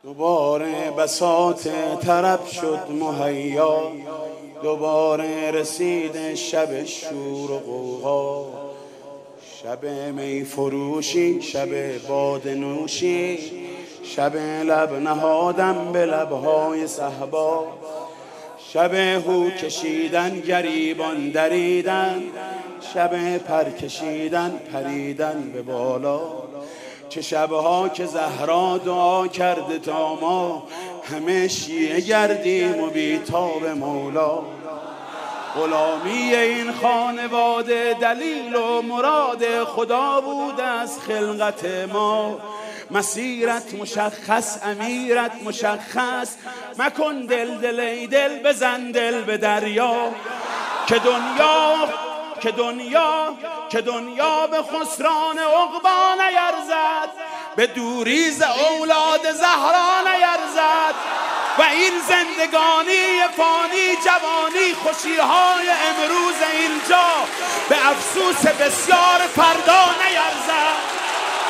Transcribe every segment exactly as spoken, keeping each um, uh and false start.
دوباره بساط طرب شد مهیا، دوباره رسید شب شور و غوغا، شب می فروشی، شب باده نوشی، شب لب نهادم به لبهای صهبا، شب هو کشیدن گریبان دریدن، شب پر کشیدن پریدن به بالا. چه شبها که زهرا دعا کرده تا ما همه شیعه گردیم و بیتاب مولا. غلامی این خانواده دلیل و مراد خدا بود از خلقت ما. مسیرت مشخص، امیرت مشخص، مکن دل دل ای دل، بزن دل به دریا. که دنیا که دنیا که دنیا به خسران عقبا نیرزد، به دوری ز اولاد زهرا نیرزد. و این زندگانی فانی جوانی خوشیهای امروز اینجا به افسوس بسیار فردا نیرزد.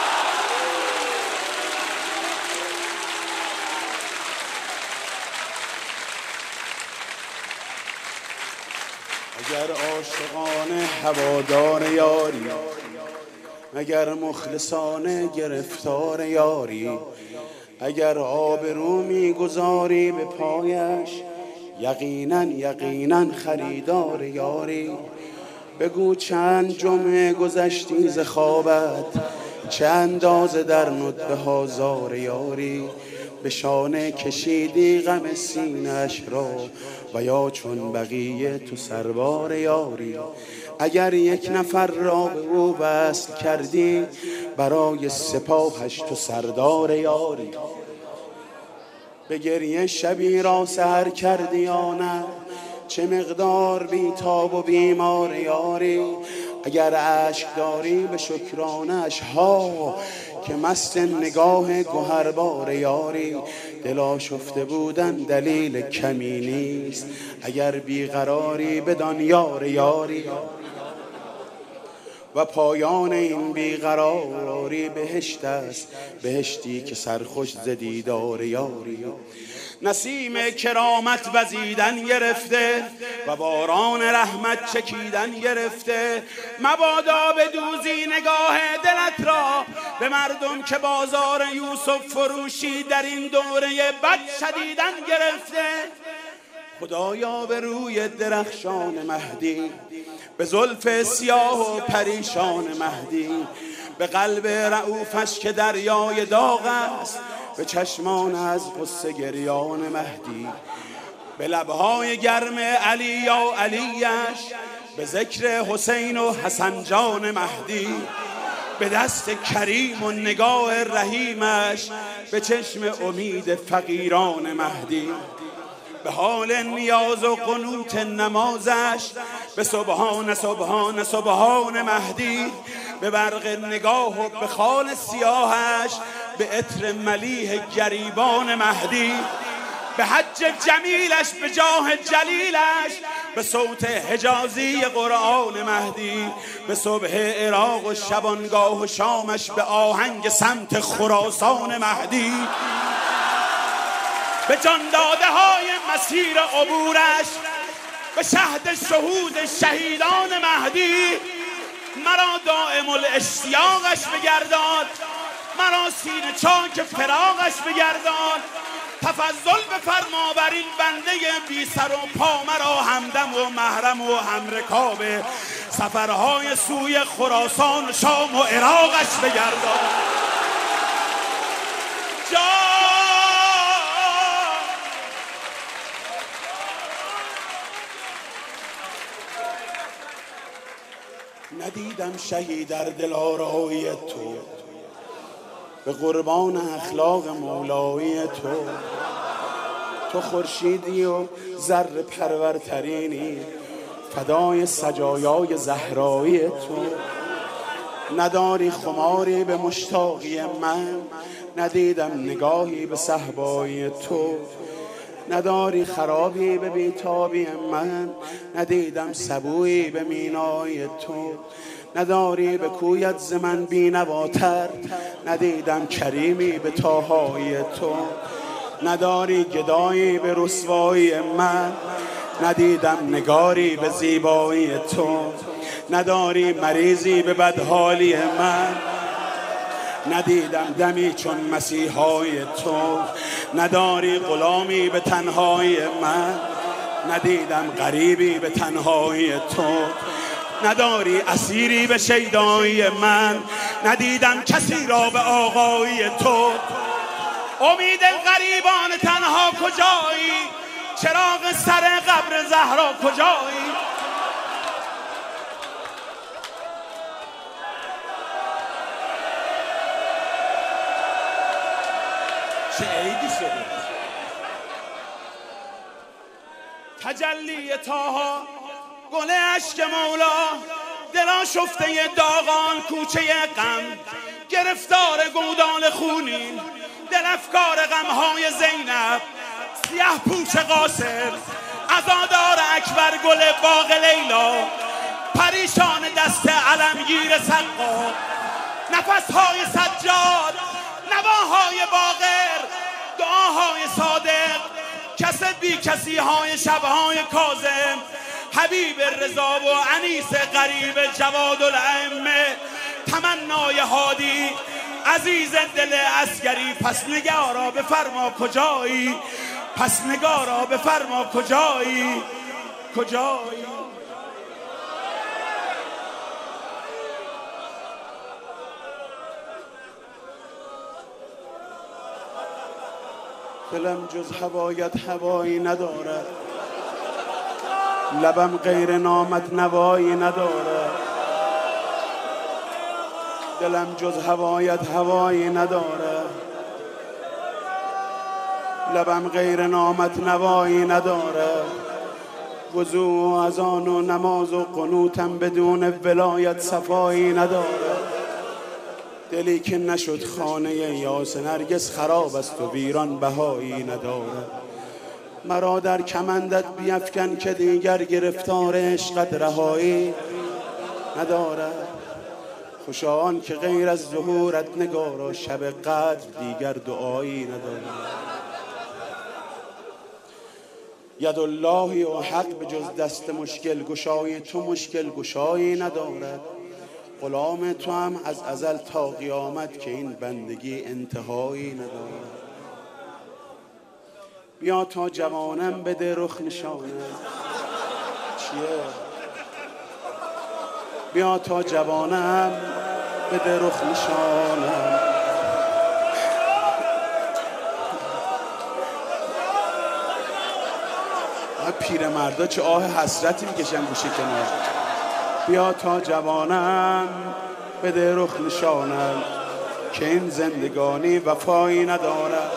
اگر عاشقانه هوادار یاری، اگر مخلصانه گرفتار یاری، اگر آبرو میگذاری به پایش، یقینا یقینا خریدار یاری. بگو چند جمعه گذشتی ز خوابت، چه اندازه در ندبه ها زار یاری. به شانه کشیدی غم سینه‌اش را و یا چون بقیه تو سربار یاری. اگر یک نفر را به او وصل کردی، برای سپاهش تو سردار یاری. به گریه شبی را سحر کردی یا نه، چه مقدار بیتاب و بیمار یاری. اگر اشک داری به شکرانش ها، که مست نگاه گوهربار یاری. دل آشفته بودن دلیل کمی نیست، اگر بیقراری بدان یار یاری. و پایان این بیقراری بهشت است، بهشتی که سرخوش ز دیدار یاری. نسیم کرامت وزیدن گرفته و باران رحمت چکیدن گرفته. مبادا به دوزی نگاه دلت را به مردم که بازار یوسف فروشی در این دوره بد شدیدن گرفته. خدایا به روی درخشان مهدی، به زلف سیاه و پریشان مهدی، به قلب رعوفش که دریای داغ است، به چشمان از غصه گریان مهدی، به لبهای گرم علی یا علیش، به ذکر حسین و حسن جان مهدی، به دست کریم و نگاه رحیمش، به چشم امید فقیران مهدی، به حال نیاز و قنوت نمازش، به سبحان سبحان سبحان مهدی، به برق نگاه و به خال سیاهش، به عطر ملیح گریبان مهدی، به حج جمیلش به جاه جلیلش، به صوت حجازی قرآن مهدی، به صبح عراق و شبانگاه و شامش، به آهنگ سمت خراسان مهدی، به جان داده های مسیر عبورش، به شهد شهود شهیدان مهدی. مرا دائم الاشتیاقش بگردان، مرا سینه چاک فراقش بگردان. تفضل بفرما بر این بنده بی سر و پا، مرا همدم و محرم و همرکاب سفرهای سوی خراسان و شام و عراقش بگردان. جا ندیدم شهید در دلارای تو، به قربان اخلاق مولایی تو. تو خورشیدی و ذره پرورترینی، فدای سجایای زهرایی تو. نداری خماری به مشتاقی من، ندیدم نگاهی به صهبای تو. نداری خرابی به بیتابی من، ندیدم سبویی به مینای تو. نداری به کویت ز من بینواتر، ندیدم کریمی به تاهای تو. نداری گدایی به رسوایی من، ندیدم نگاری به زیبایی تو. نداری مریضی به بدحالی من، ندیدم دمی چون مسیحای تو. نداری غلامی به تنهایی من، ندیدم غریبی به تنهایی تو. نداری اسیری به شیدایی من، ندیدم کسی را به آقایی تو. امید غریبان تنها کجایی؟ چراغ سر قبر زهرا کجایی؟ چه عیدی شده تجلی طاها، گل اشک مولا، دلا شفته داغان کوچه غم، گرفتار گودال خونین دل افکار غمهای زینب، سیاه پوش قاسم، عزادار اکبر گل باغ لیلا، پریشان دست علمگیر سقا، نفسهای سجاد، نواهای باقر، دعاهای صادق، کس بی کسی های شبهای کاظم، حبیب رضا و انیس غریب جواد الائمه، تمنای هادی، عزیز دل عسکری. پس نگارا بفرما کجایی؟ پس نگارا بفرما کجایی؟ کجایی؟ دلم جز هوایت هوایی ندارد، لبم غیر نامت نوایی ندارد. دلم جز هوایت هوایی ندارد، لبم غیر نامت نوایی ندارد. وضو و اذان و نماز و قنوتم بدون ولایت صفایی ندارد. دلی که نشد خانه یاس نرگس خراب است و ویران بهایی ندارد. مرا در کمندت بیفکن که دیگر گرفتار عشقت رهایی ندارد. خوشا آن که غیر از ظهورت نگارا شب قدر دیگر دعایی ندارد. ید اللهی و حق به جز دست مشکل گشای تو مشکل گشایی ندارد. غلام تو هم از ازل تا قیامت که این بندگی انتهایی ندارد. بیا تا جوانم بده رخ نشانم. چیه؟ بیا تا جوانم بده رخ نشانم. پیر مردا چه آه حسرتی میکشن گوشه کنار. بیا تا جوانم بده رخ نشانم که این زندگانی وفایی ندارد.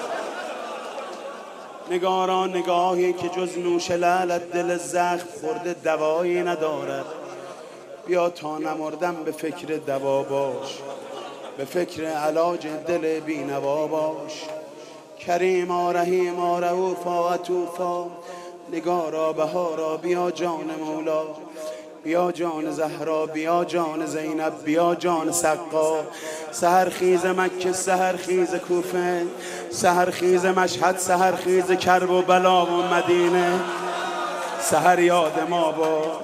نگارا نگاهی که جز نوش لعلت دل زخم خورده دوایی ندارد. بیا تا نمردم به فکر دوا باش، به فکر علاج دل بینوا باش. کریما رحیما رؤوفا عطوفا، نگارا بهارا بیا جان مولا، بیا جان زهرا، بیا جان زینب، بیا جان سقا. سحر خیز مکه، سحر خیز کوفه، سحر خیز مشهد، سحر خیز کرب و بلا و مدینه. سحر یاد ما باش،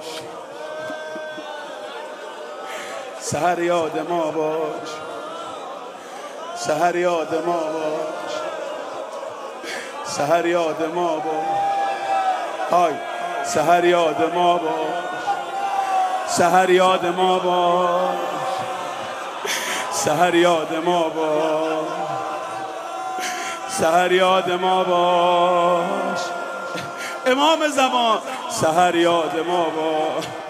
سحر یاد ما باش، سحر یاد ما باش، سحر یاد ما باش. های سحر یاد ما باش، سحر یاد ما باش، سحر یاد ما باش، سحر یاد ما باش. امام زمان سحر یاد ما باش.